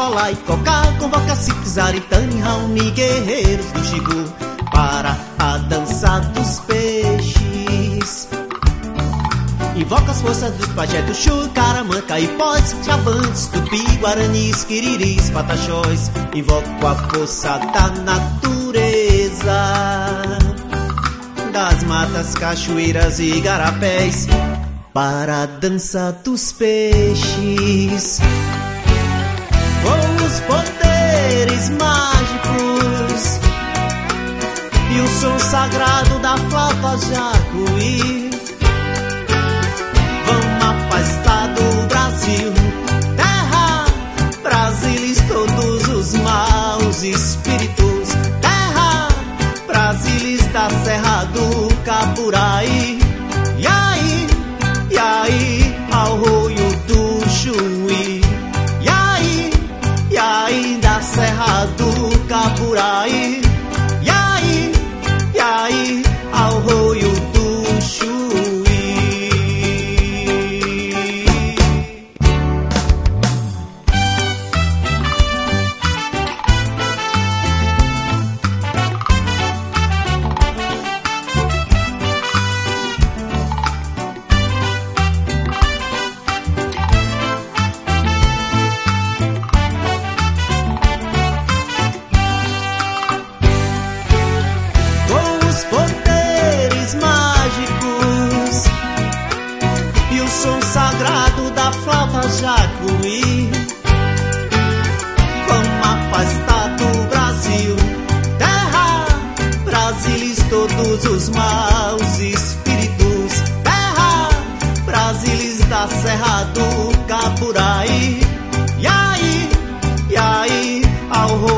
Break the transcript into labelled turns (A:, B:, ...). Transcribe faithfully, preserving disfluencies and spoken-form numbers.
A: Lolá e Cocá, convoca-se Zaritane, Raoni, guerreiros do Xibu, para a dança dos peixes. Invoca as forças dos pajé do Xu, Caramanca, Ipós, Chabantes, Tupi, Guaranis, Quiriris, Pataxós. Invoco a força da natureza, das matas, cachoeiras e igarapés, para a dança dos peixes. Com os poderes mágicos e o som sagrado da flauta jacuí, vamos afastar do Brasil, terra, Brasilis, todos os maus espíritos, terra, Brasilis da Serra do Capuraí, e aí, e aí, ao roio do Chuí, e aí, e aí, da Serra do Capuraí, e aí, e aí, ao roio do Chuí. Jacuí, vamos afastar do Brasil, terra, Brasilis, todos os maus espíritos, terra, Brasilis da Serra do Capuraí, e aí, e aí, ao